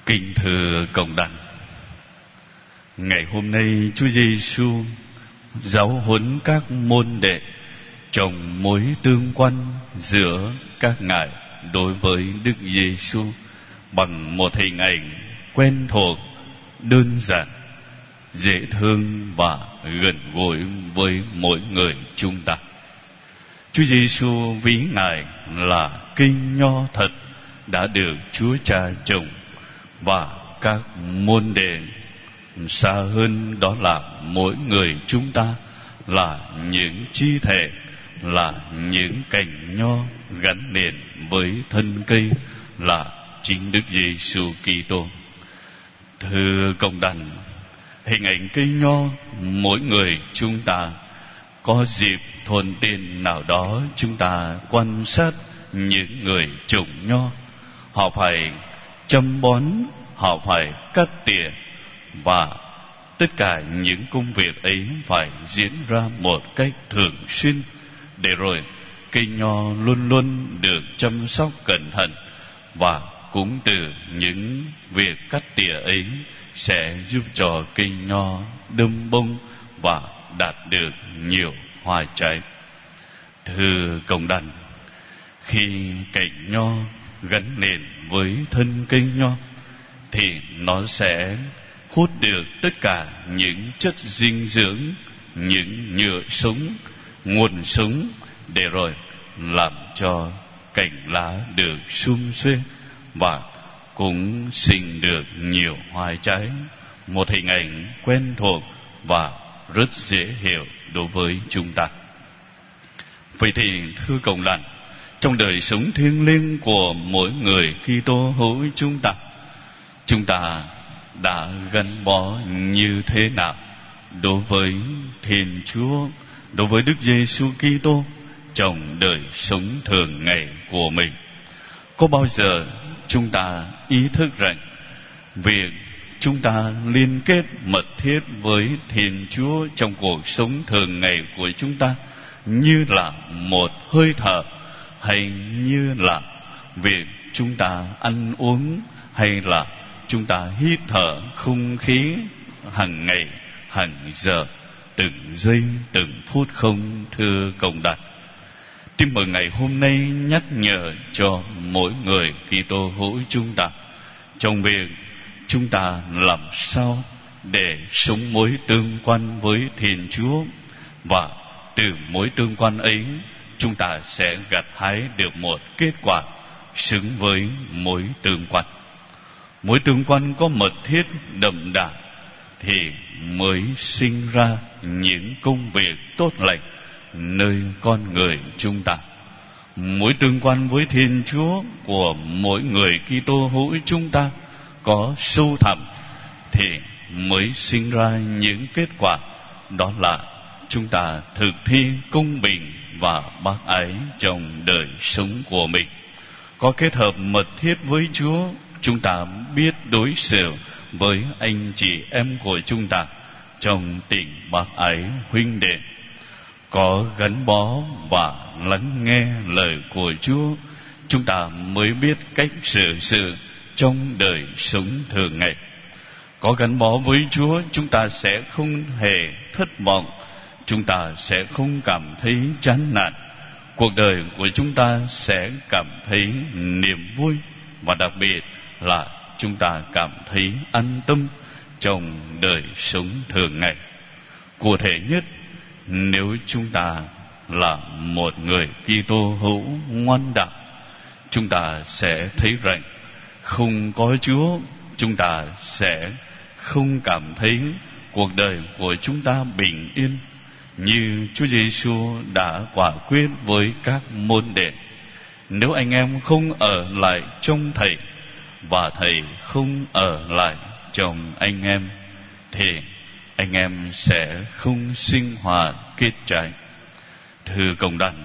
Kính thưa cộng đoàn, ngày hôm nay Chúa Giêsu giáo huấn các môn đệ trong mối tương quan giữa các ngài đối với Đức Giêsu bằng một hình ảnh quen thuộc, đơn giản, dễ thương và gần gũi với mỗi người chúng ta. Chúa Giêsu ví ngài là cây nho thật đã được Chúa Cha trồng, và các môn đệ xa hơn đó là mỗi người chúng ta là những chi thể, là những cành nho gắn liền với thân cây là chính Đức Giêsu Kitô. Thưa cộng đoàn, hình ảnh cây nho, mỗi người chúng ta có dịp thuận tiện nào đó chúng ta quan sát những người trồng nho. Họ phải chăm bón, họ phải cắt tỉa, và tất cả những công việc ấy phải diễn ra một cách thường xuyên, để rồi cây nho luôn luôn được chăm sóc cẩn thận, và cũng từ những việc cắt tỉa ấy sẽ giúp cho cây nho đơm bông và đạt được nhiều hoa trái. Thưa cộng đoàn, khi cành nho gắn liền với thân cây nho thì nó sẽ hút được tất cả những chất dinh dưỡng, những nhựa sống, nguồn sống, để rồi làm cho cành lá được sum xuê và cũng sinh được nhiều hoa trái. Một hình ảnh quen thuộc và rất dễ hiểu đối với chúng ta. Vậy thì thưa cộng đoàn, trong đời sống thiêng liêng của mỗi người Kitô hữu chúng ta đã gắn bó như thế nào đối với Thiên Chúa, đối với Đức Giêsu Kitô trong đời sống thường ngày của mình? Có bao giờ chúng ta ý thức rằng việc chúng ta liên kết mật thiết với Thiên Chúa trong cuộc sống thường ngày của chúng ta như là một hơi thở, hay như là việc chúng ta ăn uống, hay là chúng ta hít thở không khí hàng ngày, hàng giờ, từng giây, từng phút không? Thưa cộng đoàn, Tin mừng ngày hôm nay nhắc nhở cho mỗi người Kitô hữu chúng ta trong việc chúng ta làm sao để sống mối tương quan với Thiên Chúa, và từ mối tương quan ấy chúng ta sẽ gặt hái được một kết quả xứng với mối tương quan. Mối tương quan có mật thiết đậm đà thì mới sinh ra những công việc tốt lành nơi con người chúng ta. Mối tương quan với Thiên Chúa của mỗi người Kitô hữu chúng ta có sâu thẳm thì mới sinh ra những kết quả, đó là chúng ta thực thi công bình và bác ái trong đời sống của mình. Có kết hợp mật thiết với Chúa, chúng ta biết đối xử với anh chị em của chúng ta trong tình bác ái huynh đệ. Có gắn bó và lắng nghe lời của Chúa, chúng ta mới biết cách xử sự trong đời sống thường ngày. Có gắn bó với Chúa, chúng ta sẽ không hề thất vọng, chúng ta sẽ không cảm thấy chán nản. Cuộc đời của chúng ta sẽ cảm thấy niềm vui, và đặc biệt là chúng ta cảm thấy an tâm trong đời sống thường ngày. Cụ thể nhất, nếu chúng ta là một người Kitô hữu ngoan đạo, chúng ta sẽ thấy rằng không có Chúa, chúng ta sẽ không cảm thấy cuộc đời của chúng ta bình yên như Chúa Giêsu đã quả quyết với các môn đệ. Nếu anh em không ở lại trong Thầy, và Thầy không ở lại trong anh em, thì anh em sẽ không sinh hòa kết trái. Thưa cộng đoàn,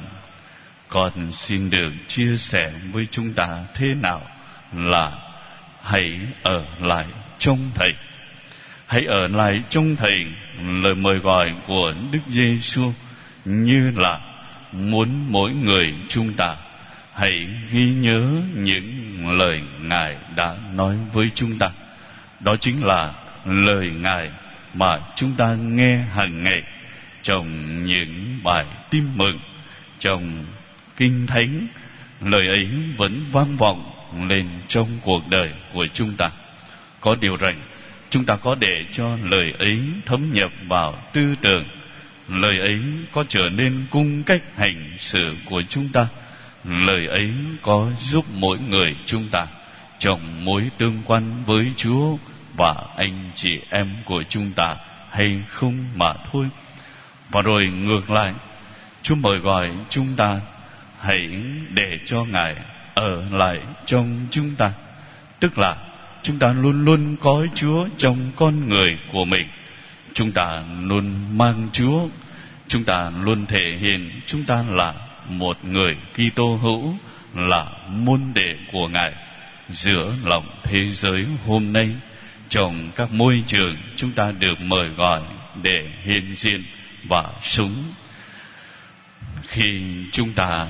con xin được chia sẻ với chúng ta thế nào là hãy ở lại trong Thầy. Hãy ở lại trong Thầy, lời mời gọi của Đức Giêsu như là muốn mỗi người chúng ta hãy ghi nhớ những lời Ngài đã nói với chúng ta. Đó chính là lời Ngài mà chúng ta nghe hàng ngày trong những bài tin mừng, trong Kinh Thánh. Lời ấy vẫn vang vọng lên trong cuộc đời của chúng ta. Có điều rằng chúng ta có để cho lời ấy thấm nhập vào tư tưởng, lời ấy có trở nên cung cách hành xử của chúng ta, lời ấy có giúp mỗi người chúng ta trong mối tương quan với Chúa và anh chị em của chúng ta hay không mà thôi. Và rồi ngược lại, Chúa mời gọi chúng ta hãy để cho Ngài ở lại trong chúng ta. Tức là chúng ta luôn luôn có Chúa trong con người của mình. Chúng ta luôn mang Chúa. Chúng ta luôn thể hiện chúng ta là một người Kitô hữu, là môn đệ của Ngài giữa lòng thế giới hôm nay. Trong các môi trường chúng ta được mời gọi để hiện diện và sống. Khi chúng ta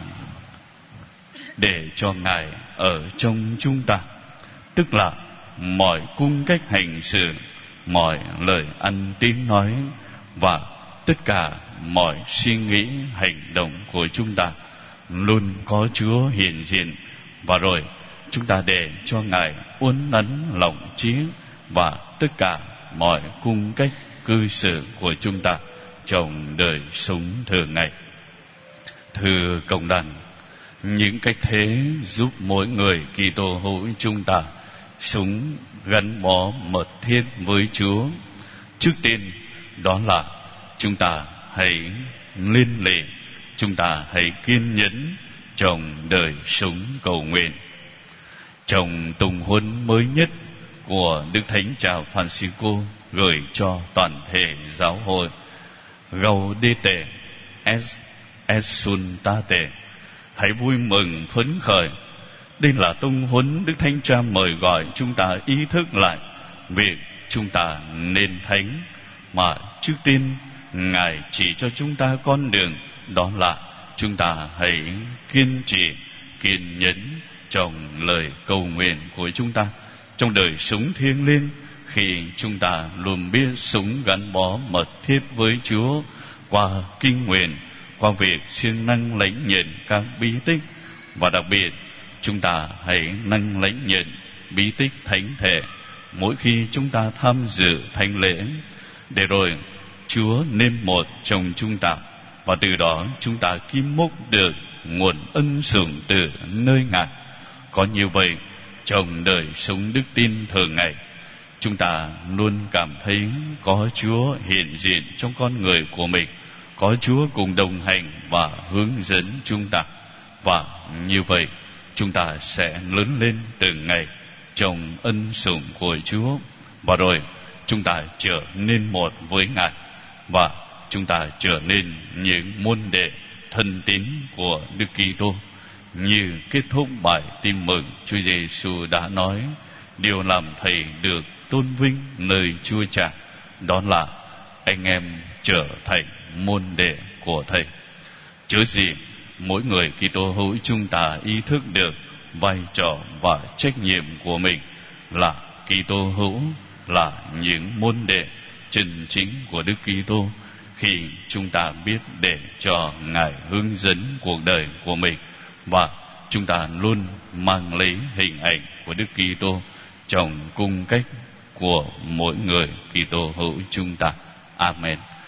để cho Ngài ở trong chúng ta, tức là mọi cung cách hành xử, mọi lời ăn tiếng nói và tất cả mọi suy nghĩ hành động của chúng ta luôn có Chúa hiện diện. Và rồi chúng ta để cho Ngài uốn nắn lòng trí và tất cả mọi cung cách cư xử của chúng ta trong đời sống thường ngày. Thưa cộng đoàn, những cách thế giúp mỗi người Kitô hữu chúng ta sống gắn bó mật thiết với Chúa. Trước tiên đó là chúng ta hãy liên lệ, chúng ta hãy kiên nhẫn trong đời sống cầu nguyện. Trong tùng huấn mới nhất của Đức Thánh Cha Francisco gửi cho toàn thể giáo hội Gaudete et Exsultate, hãy vui mừng phấn khởi. Đây là tông huấn Đức Thánh Cha mời gọi chúng ta ý thức lại việc chúng ta nên thánh, mà trước tiên Ngài chỉ cho chúng ta con đường, đó là chúng ta hãy kiên trì, kiên nhẫn trong lời cầu nguyện của chúng ta. Trong đời sống thiêng liêng, khi chúng ta luôn biết sống gắn bó mật thiết với Chúa qua kinh nguyện, qua việc siêng năng lãnh nhận các bí tích, và đặc biệt chúng ta hãy năng lãnh nhận bí tích thánh thể mỗi khi chúng ta tham dự thánh lễ, để rồi Chúa nên một trong chúng ta, và từ đó chúng ta kiếm múc được nguồn ân sủng từ nơi Ngài. Có như vậy, trong đời sống đức tin thường ngày, chúng ta luôn cảm thấy có Chúa hiện diện trong con người của mình, có Chúa cùng đồng hành và hướng dẫn chúng ta. Và như vậy, chúng ta sẽ lớn lên từng ngày trong ân sủng của Chúa, và rồi chúng ta trở nên một với Ngài, và chúng ta trở nên những môn đệ thân tín của Đức Kitô. Như kết thúc bài tin mừng, Chúa Giêsu đã nói: điều làm thầy được tôn vinh nơi Chúa Cha, đó là anh em trở thành môn đệ của thầy. Chớ gì mỗi người Kitô hữu chúng ta ý thức được vai trò và trách nhiệm của mình là Kitô hữu, là những môn đệ chân chính của Đức Kitô. Khi chúng ta biết để cho Ngài hướng dẫn cuộc đời của mình, và chúng ta luôn mang lấy hình ảnh của Đức Kitô trong cung cách của mỗi người Kitô hữu chúng ta. Amen.